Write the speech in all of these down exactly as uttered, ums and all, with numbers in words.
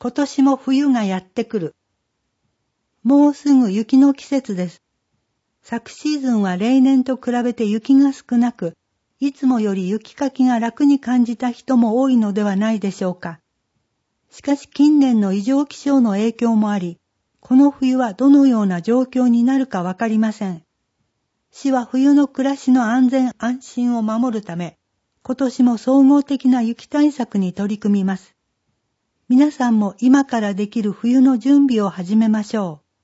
今年も冬がやってくる。もうすぐ雪の季節です。昨シーズンは例年と比べて雪が少なく、いつもより雪かきが楽に感じた人も多いのではないでしょうか。しかし近年の異常気象の影響もあり、この冬はどのような状況になるかわかりません。市は冬の暮らしの安全安心を守るため、今年も総合的な雪対策に取り組みます。皆さんも今からできる冬の準備を始めましょう。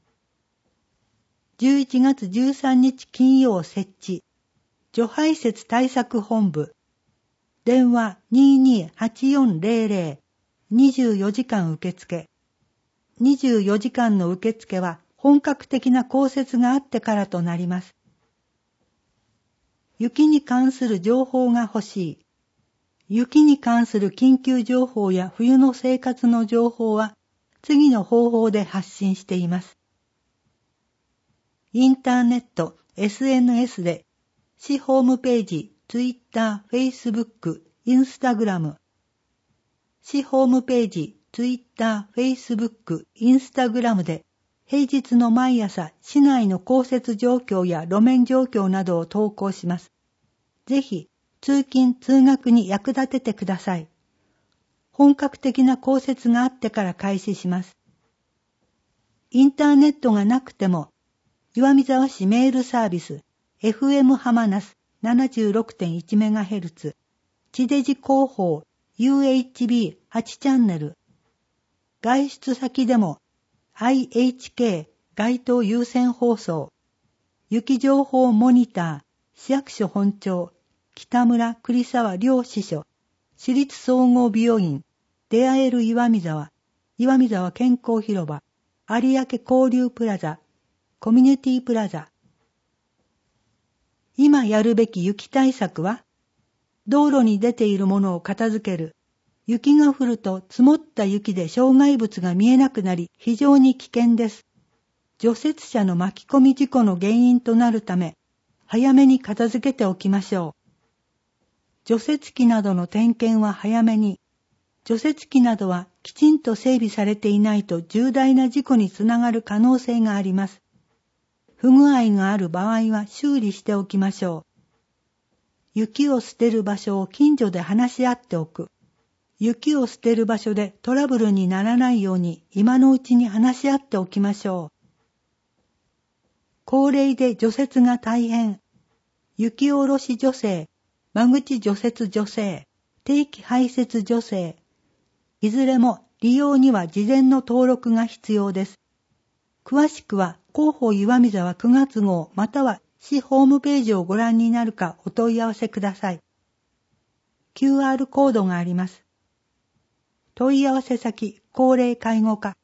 じゅういちがつじゅうさんにち金曜設置。除排雪対策本部。電話 にーにーはちよんゼロゼロ。にじゅうよじかん受付。にじゅうよじかんの受付は本格的な降雪があってからとなります。雪に関する情報が欲しい。雪に関する緊急情報や冬の生活の情報は次の方法で発信しています。インターネット、エスエヌエス で市ホームページ、ツイッター、フェイスブック、インスタグラム。市ホームページ、ツイッター、フェイスブック、インスタグラムで平日の毎朝市内の降雪状況や路面状況などを投稿します。ぜひ通勤・通学に役立ててください。本格的な降雪があってから開始します。インターネットがなくても岩見沢市メールサービス エフエム ハマナス ななじゅうろくてんいちメガヘルツ 地デジ広報 ユーエイチビーはち チャンネル外出先でも アイエイチケー 街頭優先放送雪情報モニター市役所本庁北村栗沢両支所市立総合病院出会える岩見沢岩見沢健康広場有明交流プラザコミュニティプラザ。今やるべき雪対策は、道路に出ているものを片付ける。雪が降ると積もった雪で障害物が見えなくなり非常に危険です。除雪車の巻き込み事故の原因となるため、早めに片付けておきましょう。除雪機などの点検は早めに。除雪機などはきちんと整備されていないと重大な事故につながる可能性があります。不具合がある場合は修理しておきましょう。雪を捨てる場所を近所で話し合っておく。雪を捨てる場所でトラブルにならないように今のうちに話し合っておきましょう。高齢で除雪が大変。雪下ろし助成、間口除雪助成、定期排雪助成。いずれも利用には事前の登録が必要です。詳しくは広報岩見沢くがつ号または市ホームページをご覧になるかお問い合わせください。キューアール コードがあります。問い合わせ先、高齢介護課。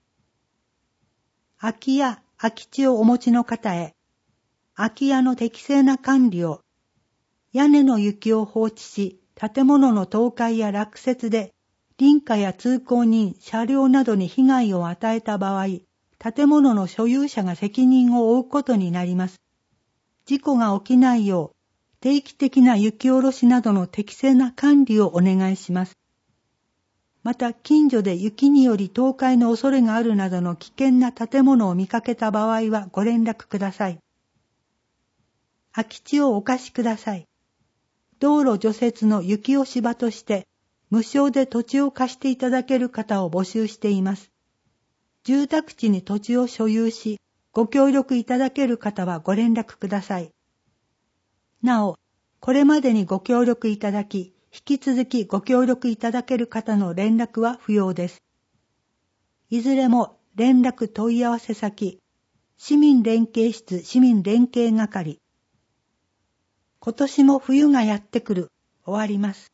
空き家、空き地をお持ちの方へ、空き家の適正な管理を、屋根の雪を放置し、建物の倒壊や落雪で、林家や通行人、車両などに被害を与えた場合、建物の所有者が責任を負うことになります。事故が起きないよう、定期的な雪下ろしなどの適正な管理をお願いします。また、近所で雪により倒壊の恐れがあるなどの危険な建物を見かけた場合はご連絡ください。空き地をお貸しください。道路除雪の雪押し場として、無償で土地を貸していただける方を募集しています。住宅地に土地を所有し、ご協力いただける方はご連絡ください。なお、これまでにご協力いただき、引き続きご協力いただける方の連絡は不要です。いずれも連絡問い合わせ先、市民連携室市民連携係。今年も冬がやってくる、終わります。